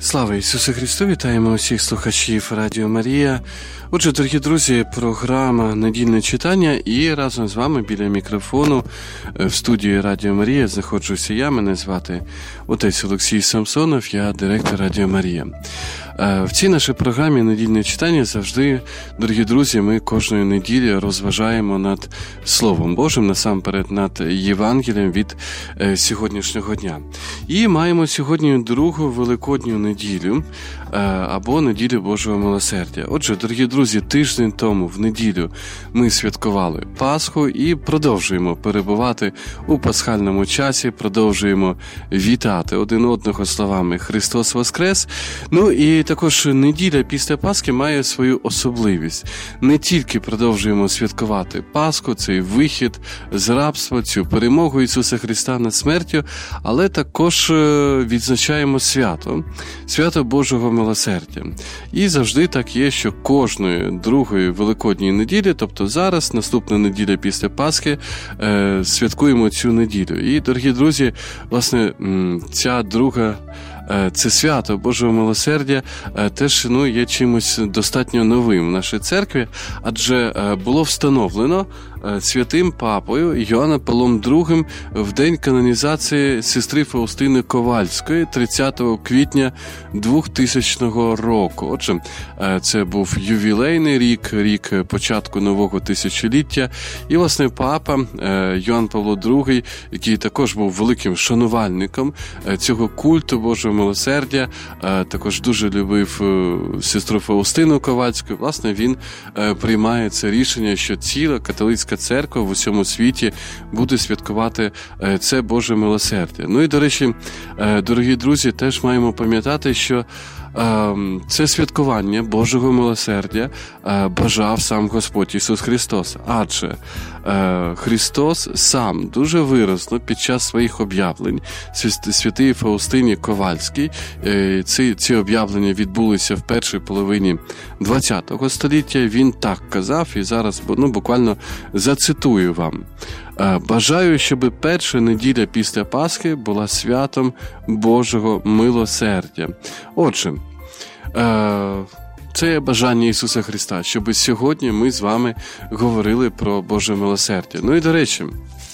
Слава Ісусу Христу! Вітаємо усіх слухачів Радіо Марія. Отже, дорогі друзі, програма «Недільне читання» і разом з вами біля мікрофону в студії Радіо Марія знаходжуся я. Мене звати отець Олексій Самсонов, я директор Радіо Марія. В цій нашій програмі «Недільне читання» завжди, дорогі друзі, ми кожної неділі розважаємо над Словом Божим, насамперед над Євангелієм від сьогоднішнього дня. І маємо сьогодні другу Великодню неділю, або неділю Божого милосердя. Отже, дорогі друзі, тиждень тому в неділю ми святкували Пасху і продовжуємо перебувати у пасхальному часі, продовжуємо вітати один одного словами «Христос Воскрес». Ну і також неділя після Пасхи має свою особливість. Не тільки продовжуємо святкувати Пасху, цей вихід з рабства, цю перемогу Ісуса Христа над смертю, але також відзначаємо свято Божого милосердя. І завжди так є, що кожної другої Великодньої неділі, тобто зараз, наступна неділя після Пасхи, святкуємо цю неділю. І, дорогі друзі, власне, ця друга це свято Божого милосердя теж є чимось достатньо новим в нашій церкві, адже було встановлено святим папою Йоанном Павлом II в день канонізації сестри Фаустини Ковальської 30 квітня 2000 року. Отже, це був ювілейний рік початку нового тисячоліття. І, власне, папа Йоанн Павло II, який також був великим шанувальником цього культу Божого милосердя, також дуже любив сестру Фаустину Ковальську. Власне, він приймає це рішення, що ціла католицька церква в усьому світі буде святкувати це Боже милосердя. Ну і, до речі, дорогі друзі, теж маємо пам'ятати, що це святкування Божого милосердя бажав сам Господь Ісус Христос. Адже Христос сам дуже виразно під час своїх об'явлень святій Фаустині Ковальській, ці об'явлення відбулися в першій половині ХХ століття, він так казав, і зараз буквально зацитую вам. «Бажаю, щоб перша неділя після Пасхи була святом Божого милосердя». Отже, це є бажання Ісуса Христа, щоб сьогодні ми з вами говорили про Боже милосердя. Ну і, до речі,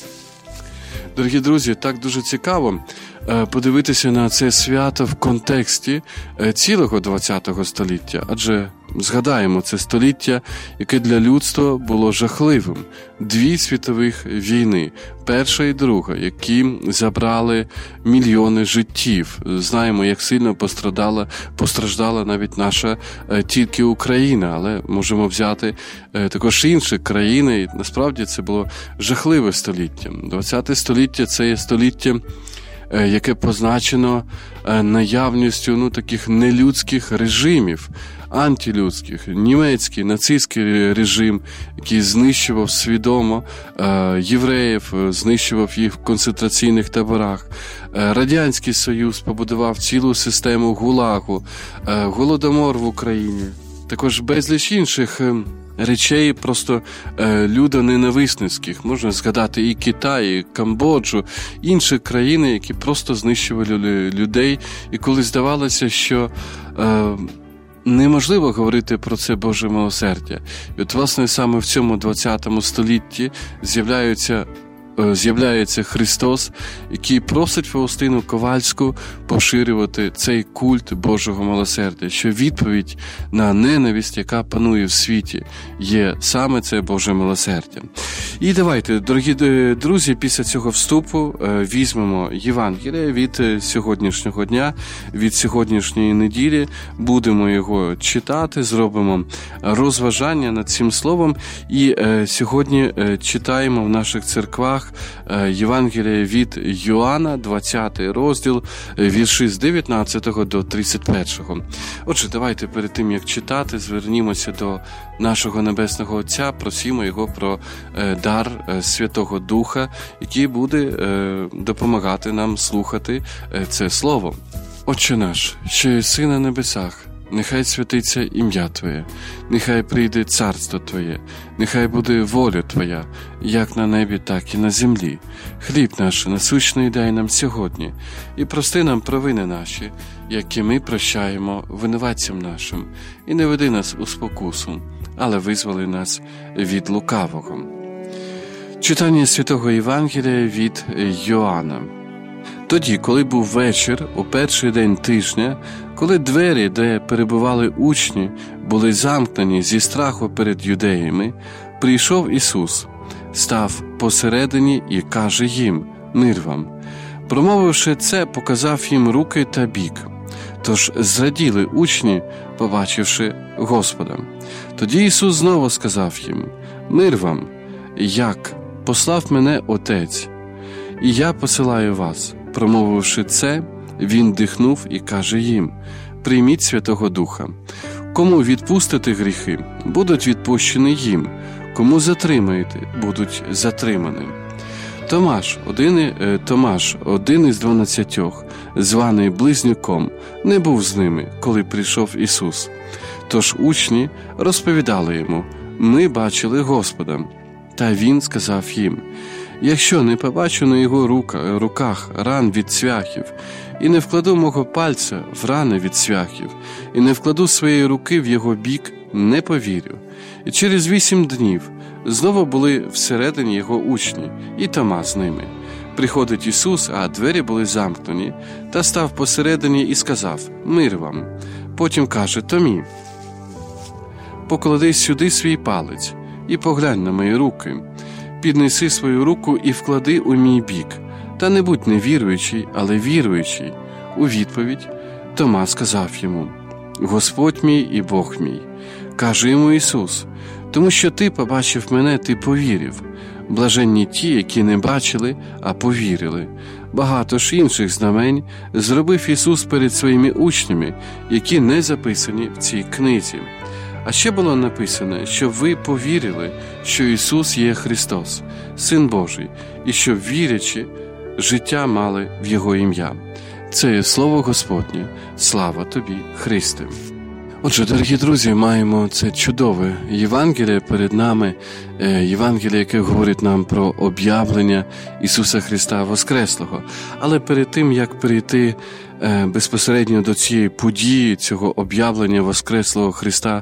дорогі друзі, так дуже цікаво подивитися на це свято в контексті цілого ХХ століття, адже згадаємо, це століття, яке для людства було жахливим. 2 світових війни, перша і друга, які забрали мільйони життів. Знаємо, як сильно постраждала навіть наша тільки Україна, але можемо взяти також інші країни, і насправді це було жахливе століття. 20 століття – це є століття, яке позначено наявністю таких нелюдських режимів, антилюдських. Німецький, нацистський режим, який знищував свідомо євреїв, знищував їх в концентраційних таборах. Радянський Союз побудував цілу систему ГУЛАГу, Голодомор в Україні. Також безліч інших речей просто людоненависницьких. Можна згадати і Китай, і Камбоджу, інші країни, які просто знищували людей. І коли здавалося, що неможливо говорити про це Боже милосердя. І от, власне, саме в цьому ХХ столітті з'являється Христос, який просить Фаустину Ковальську поширювати цей культ Божого милосердя, що відповідь на ненависть, яка панує в світі, є саме це Боже милосердя. І давайте, дорогі друзі, після цього вступу візьмемо Євангеліє від сьогоднішнього дня, від сьогоднішньої неділі, будемо його читати, зробимо розважання над цим словом, і сьогодні читаємо в наших церквах Євангеліє від Йоанна, 20 розділ, вірші з 19 до 31. Отже, давайте перед тим, як читати, звернімося до нашого Небесного Отця, просимо Його про дар Святого Духа, який буде допомагати нам слухати це Слово. Отче наш, що єси на небесах, нехай святиться ім'я Твоє, нехай прийде царство Твоє, нехай буде воля Твоя, як на небі, так і на землі. Хліб наш насущний дай нам сьогодні, і прости нам провини наші, які ми прощаємо винуватцям нашим, і не веди нас у спокусу, але визволи нас від лукавого. Читання Святого Євангелія від Йоанна. Тоді, коли був вечір, у перший день тижня, коли двері, де перебували учні, були замкнені зі страху перед юдеями, прийшов Ісус, став посередині і каже їм: «Мир вам». Промовивши це, показав їм руки та бік. Тож зраділи учні, побачивши Господа. Тоді Ісус знову сказав їм: «Мир вам, як послав мене Отець, і я посилаю вас». Промовивши це, Він дихнув і каже їм: «Прийміть Святого Духа. Кому відпустите гріхи, будуть відпущені їм, кому затримаєте, будуть затримані». Томаш, один із 12, званий Близнюком, не був з ними, коли прийшов Ісус. Тож учні розповідали йому: «Ми бачили Господа». Та Він сказав їм: «Якщо не побачу на його руках ран від цвяхів, і не вкладу мого пальця в рани від цвяхів, і не вкладу своєї руки в його бік, не повірю». І через 8 днів знову були всередині його учні, і Тома з ними. Приходить Ісус, а двері були замкнені, та став посередині і сказав: «Мир вам». Потім каже Томі: «Поклади сюди свій палець і поглянь на мої руки. Піднеси свою руку і вклади у мій бік, та не будь невіруючий, але віруючий». У відповідь Тома сказав йому: «Господь мій і Бог мій». Каже йому Ісус: «Тому що ти побачив мене, ти повірив. Блаженні ті, які не бачили, а повірили». Багато ж інших знамень зробив Ісус перед своїми учнями, які не записані в цій книзі. А ще було написано, щоб ви повірили, що Ісус є Христос, Син Божий, і щоб, вірячи, життя мали в Його ім'я. Це є Слово Господнє. Слава Тобі, Христе! Отже, дорогі друзі, маємо це чудове Євангеліє перед нами, Євангеліє, яке говорить нам про об'явлення Ісуса Христа Воскреслого. Але перед тим, як перейти безпосередньо до цієї події, цього об'явлення Воскреслого Христа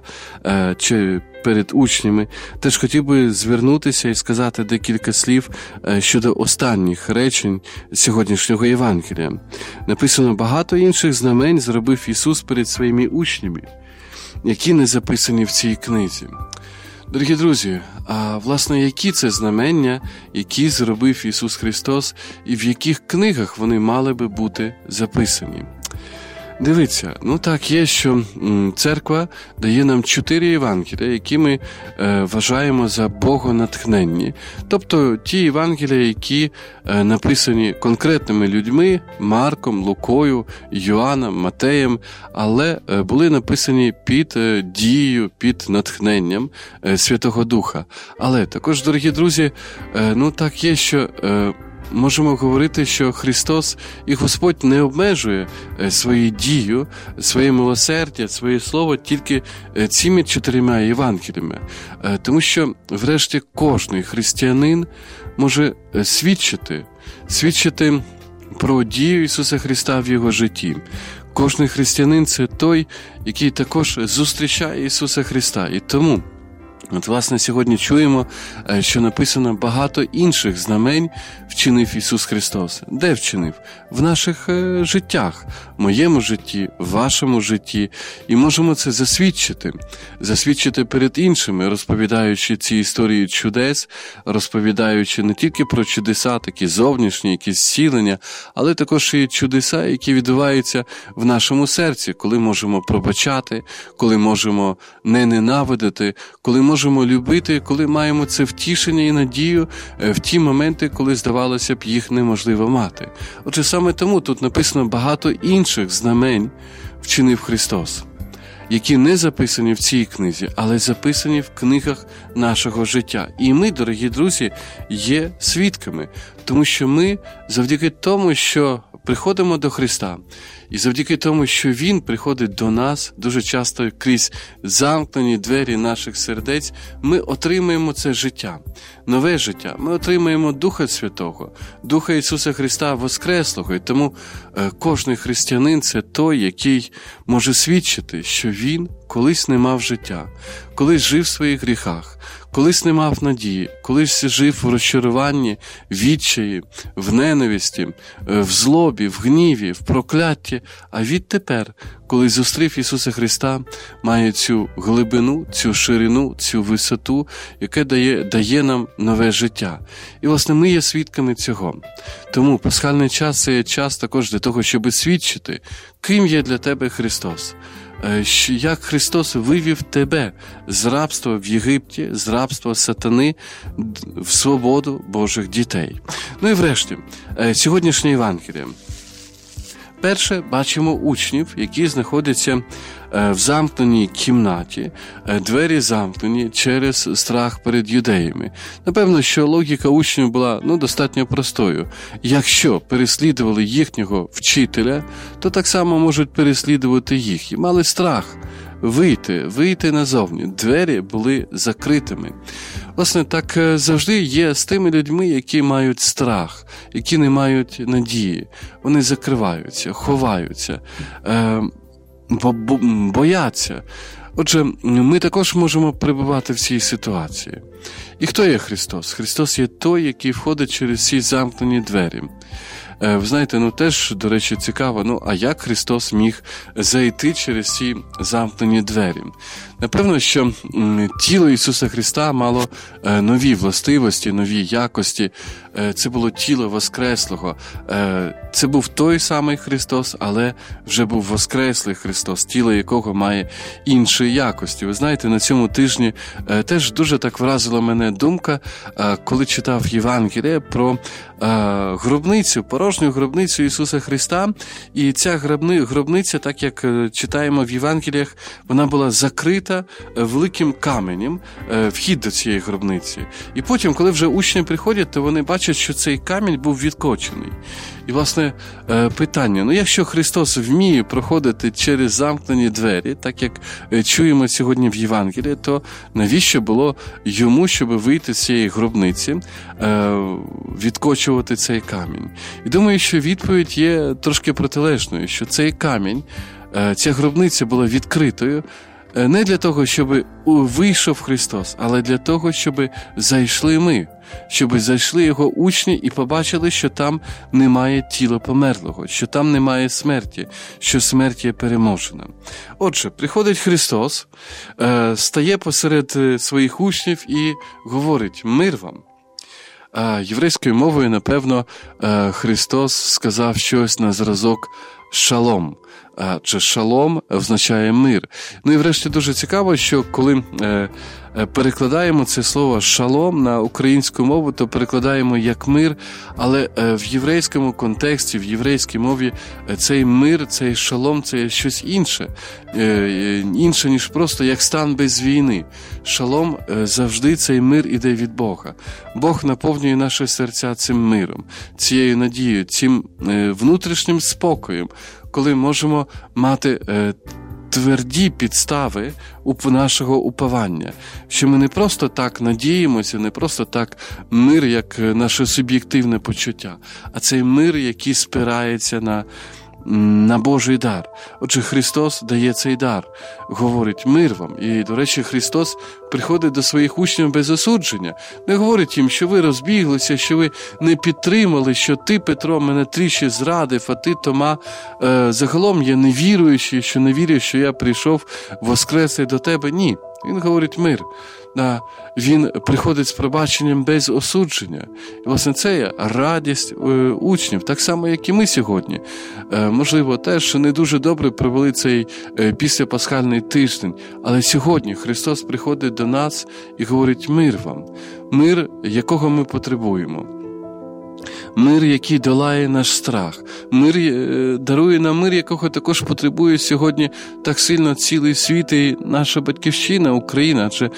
чи перед учнями, теж хотів би звернутися і сказати декілька слів щодо останніх речень сьогоднішнього Євангелія. Написано: багато інших знамень зробив Ісус перед своїми учнями, які не записані в цій книзі. Дорогі друзі, а власне, які це знамення, які зробив Ісус Христос, і в яких книгах вони мали би бути записані? Дивіться, так є, що церква дає нам 4 Євангелія, які ми вважаємо за богонатхненні. Тобто ті Євангелія, які написані конкретними людьми: Марком, Лукою, Йоанном, Матеєм, але були написані під дією, під натхненням Святого Духа. Але також, дорогі друзі, так є, що можемо говорити, що Христос і Господь не обмежує свою дію, своє милосердя, своє слово тільки цими 4 Євангеліями. Тому що, врешті, кожний християнин може свідчити про дію Ісуса Христа в його житті. Кожний християнин – це той, який також зустрічає Ісуса Христа. І тому власне, сьогодні чуємо, що написано: багато інших знамень вчинив Ісус Христос. Де вчинив? В наших життях, в моєму житті, в вашому житті. І можемо це засвідчити перед іншими, розповідаючи ці історії чудес, розповідаючи не тільки про чудеса, такі зовнішні, якісь зцілення, але також і чудеса, які відбуваються в нашому серці, коли можемо пробачати, коли можемо не ненавидити, коли можемо любити, коли маємо це втішення і надію в ті моменти, коли, здавалося б, їх неможливо мати. Отже, саме тому тут написано: багато інших знамень вчинив Христос, які не записані в цій книзі, але записані в книгах нашого життя. І ми, дорогі друзі, є свідками, тому що ми, завдяки тому, що приходимо до Христа. І завдяки тому, що Він приходить до нас, дуже часто крізь замкнені двері наших сердець, ми отримуємо це життя, нове життя. Ми отримуємо Духа Святого, Духа Ісуса Христа Воскреслого. І тому кожний християнин – це той, який може свідчити, що він колись не мав життя, колись жив в своїх гріхах, колись не мав надії, колись жив в розчаруванні, в відчаї, в ненависті, в злобі, в гніві, в проклятті, а відтепер, коли зустрів Ісуса Христа, має цю глибину, цю ширину, цю висоту, яке дає нам нове життя. І, власне, ми є свідками цього. Тому пасхальний час – це є час також для того, щоб свідчити, ким є для тебе Христос. Як Христос вивів тебе з рабства в Єгипті, з рабства сатани в свободу Божих дітей. Ну і врешті, сьогоднішнє Євангеліє. Перше, бачимо учнів, які знаходяться в замкненій кімнаті, двері замкнені через страх перед юдеями. Напевно, що логіка учнів була достатньо простою. Якщо переслідували їхнього вчителя, то так само можуть переслідувати їх. І мали страх вийти назовні. Двері були закритими. Власне, так завжди є з тими людьми, які мають страх, які не мають надії. Вони закриваються, ховаються, бояться. Отже, ми також можемо перебувати в цій ситуації. І хто є Христос? Христос є той, який входить через ці замкнені двері. Ви знаєте, теж, до речі, цікаво, а як Христос міг зайти через ці замкнені двері? Напевно, що тіло Ісуса Христа мало нові властивості, нові якості. Це було тіло Воскреслого. Це був той самий Христос, але вже був Воскреслий Христос, тіло якого має інші якості. Ви знаєте, на цьому тижні теж дуже так вразила мене думка, коли читав Євангеліє про гробницю, порожню гробницю Ісуса Христа. І ця гробниця, так як читаємо в Євангеліях, вона була закрита великим каменем, вхід до цієї гробниці. І потім, коли вже учні приходять, то вони бачать, що цей камінь був відкочений. І, власне, питання, якщо Христос вміє проходити через замкнені двері, так як чуємо сьогодні в Євангелії, то навіщо було йому, щоб вийти з цієї гробниці, відкочувати цей камінь? І думаю, що відповідь є трошки протилежною, що цей камінь, ця гробниця була відкритою, не для того, щоб вийшов Христос, але для того, щоб зайшли ми, щоб зайшли Його учні і побачили, що там немає тіла померлого, що там немає смерті, що смерть є переможена. Отже, приходить Христос, стає посеред своїх учнів і говорить: «Мир вам». Єврейською мовою, напевно, Христос сказав щось на зразок «шалом». Чи шалом означає мир. І врешті дуже цікаво, що коли перекладаємо це слово шалом на українську мову, то перекладаємо як мир, але в єврейському контексті, в єврейській мові цей мир, цей шалом – це щось інше. Інше, ніж просто як стан без війни. Шалом завжди цей мир іде від Бога. Бог наповнює наші серця цим миром, цією надією, цим внутрішнім спокоєм, коли можемо мати тверді підстави нашого уповання, що ми не просто так надіємося, не просто так мир, як наше суб'єктивне почуття, а цей мир, який спирається на Божий дар. Отже, Христос дає цей дар, говорить: «Мир вам». І, до речі, Христос приходить до своїх учнів без осудження. Не говорить їм, що ви розбіглися, що ви не підтримали, що ти, Петро, мене тричі зрадив, а ти, Тома, загалом є невіруючий, що не віриш, що я прийшов воскреслий до тебе. Ні. Він говорить: «Мир». Він приходить з пробаченням без осудження. І, власне, це є радість учнів, так само, як і ми сьогодні. Можливо, теж не дуже добре провели цей післяпасхальний тиждень, але сьогодні Христос приходить до нас і говорить: «Мир вам», мир, якого ми потребуємо. Мир, який долає наш страх. Мир дарує нам мир, якого також потребує сьогодні так сильно цілий світ і наша батьківщина, Україна. Адже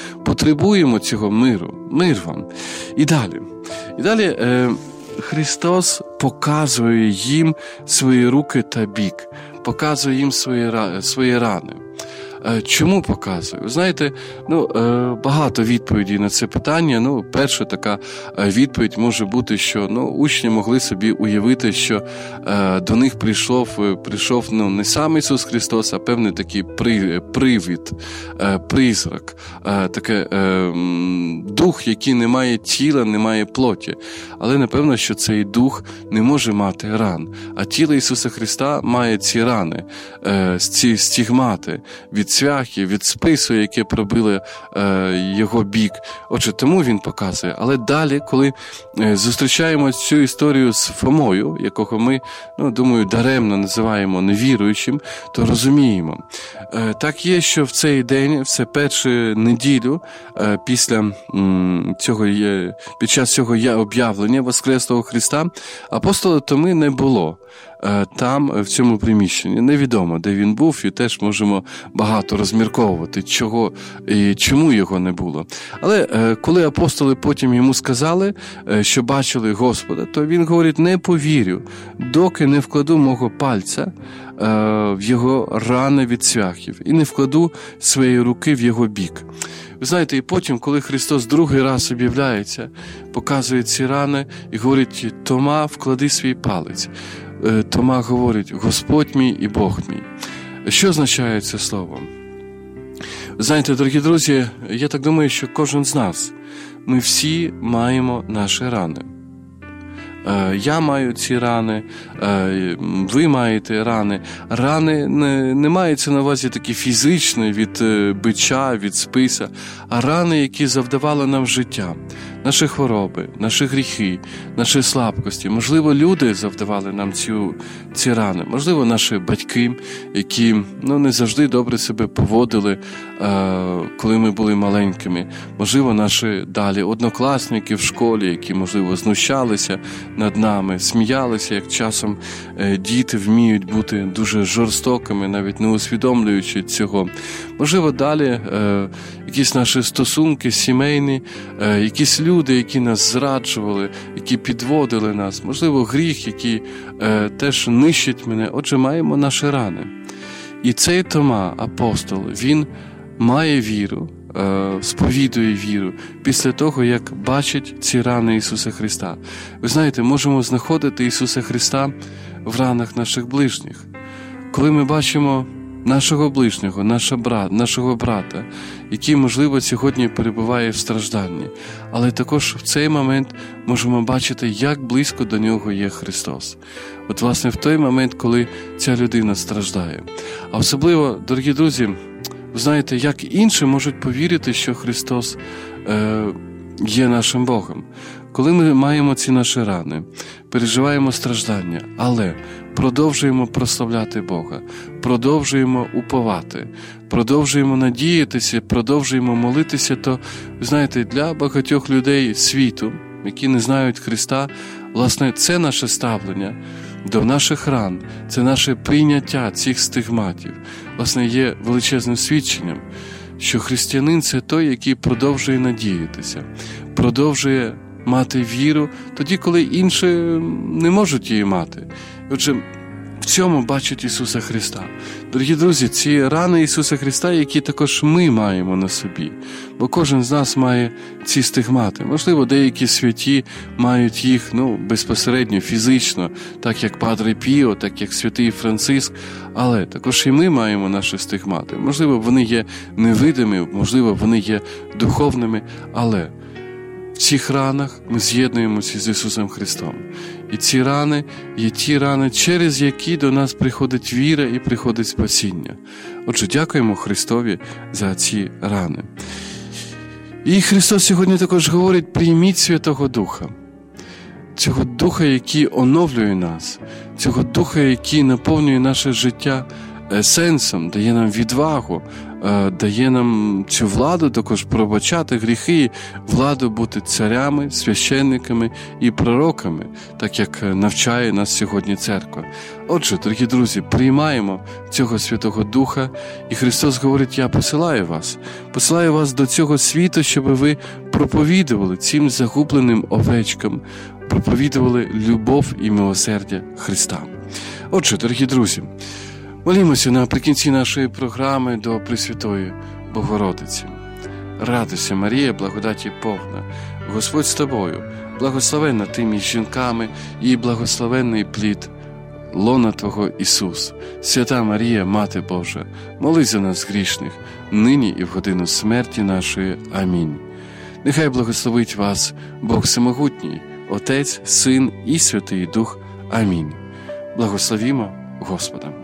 потребуємо цього миру. Мир вам. І далі Христос показує їм свої руки та бік, показує їм свої рани. Чому показує? Ви знаєте, багато відповідей на це питання. Перша така відповідь може бути, що учні могли собі уявити, що до них прийшов не сам Ісус Христос, а певний такий привид, призрак, таке дух, який не має тіла, не має плоті. Але напевно, що цей дух не може мати ран. А тіло Ісуса Христа має ці рани, ці стігмати від цвяхи, від спису, яке пробили його бік. Отже, тому він показує. Але далі, коли зустрічаємо цю історію з Фомою, якого ми, думаю, даремно називаємо невіруючим, то розуміємо. Так є, що в цей день, в першу неділю, під час цього об'явлення Воскреслого Христа, апостола Томи не було. Там, в цьому приміщенні. Невідомо, де він був, і теж можемо багато розмірковувати, чого і чому його не було. Але коли апостоли потім йому сказали, що бачили Господа, то він говорить: не повірю, доки не вкладу мого пальця в його рани від цвяхів і не вкладу своєї руки в його бік. Ви знаєте, і потім, коли Христос другий раз об'являється, показує ці рани і говорить: Тома, вклади свій палець. Тома говорить: Господь мій і Бог мій. Що означає це слово? Знаєте, дорогі друзі, я так думаю, що кожен з нас, ми всі маємо наші рани. Я маю ці рани, ви маєте рани. Рани не мається на увазі такі фізичні від бича, від списа, а рани, які завдавали нам життя. Наші хвороби, наші гріхи, наші слабкості. Можливо, люди завдавали нам ці рани. Можливо, наші батьки, які не завжди добре себе поводили, коли ми були маленькими. Можливо, наші далі однокласники в школі, які, можливо, знущалися над нами, сміялися, як часом діти вміють бути дуже жорстокими, навіть не усвідомлюючи цього. Можливо, далі якісь наші стосунки сімейні, якісь люди, які нас зраджували, які підводили нас. Можливо, гріх, який теж нищить мене. Отже, маємо наші рани. І цей Тома, апостол, він має віру, сповідує віру після того, як бачить ці рани Ісуса Христа. Ви знаєте, можемо знаходити Ісуса Христа в ранах наших ближніх. Коли ми бачимо нашого ближнього, нашого брата, який, можливо, сьогодні перебуває в стражданні. Але також в цей момент можемо бачити, як близько до нього є Христос. От, власне, в той момент, коли ця людина страждає. А особливо, дорогі друзі, ви знаєте, як інші можуть повірити, що Христос є нашим Богом. Коли ми маємо ці наші рани, переживаємо страждання, але продовжуємо прославляти Бога, продовжуємо уповати, продовжуємо надіятися, продовжуємо молитися, то, ви знаєте, для багатьох людей світу, які не знають Христа, власне, це наше ставлення до наших ран, це наше прийняття цих стигматів, власне, є величезним свідченням, що християнин – це той, який продовжує надіятися, продовжує мати віру тоді, коли інші не можуть її мати. Отже, в цьому бачить Ісуса Христа. Дорогі друзі, ці рани Ісуса Христа, які також ми маємо на собі. Бо кожен з нас має ці стигмати. Можливо, деякі святі мають їх безпосередньо, фізично, так як Падре Піо, так як святий Франциск. Але також і ми маємо наші стигмати. Можливо, вони є невидимі, можливо, вони є духовними, але в цих ранах ми з'єднуємося з Ісусом Христом. І ці рани є ті рани, через які до нас приходить віра і приходить спасіння. Отже, дякуємо Христові за ці рани. І Христос сьогодні також говорить: прийміть Святого Духа. Цього Духа, який оновлює нас, цього Духа, який наповнює наше життя сенсом, дає нам відвагу, дає нам цю владу також пробачати гріхи, владу бути царями, священниками і пророками, так як навчає нас сьогодні церква. Отже, дорогі друзі, приймаємо цього Святого Духа, і Христос говорить: я посилаю вас до цього світу, щоб ви проповідували цим загубленим овечкам, проповідували любов і милосердя Христа. Отже, дорогі друзі, молімося наприкінці нашої програми до Пресвятої Богородиці. Радуйся, Марія, благодаті повна, Господь з тобою, благословенна ти між жінками і благословенний плід лона Твого Ісус. Свята Марія, Мати Божа, молись за нас грішних, нині і в годину смерті нашої. Амінь. Нехай благословить вас Бог Всемогутній, Отець, Син і Святий Дух. Амінь. Благословімо Господа.